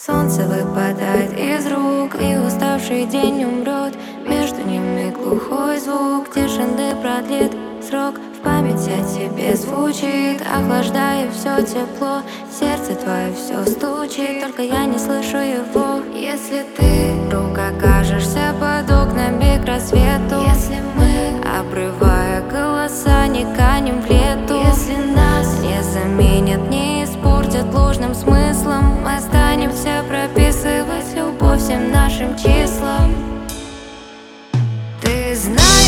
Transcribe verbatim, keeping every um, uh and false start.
Солнце выпадает из рук, и уставший день умрет. Между ними глухой звук тишины продлит срок. В памяти о тебе звучит, охлаждая все тепло. Сердце твое все стучит, только я не слышу его. Если ты вдруг окажешься под окнами к рассвету, если мы, обрывая голоса, не канем в лету, если нас не заменят, не испортят ложным смыслом, мы останемся прописывать любовь всем нашим числам. Ты знаешь,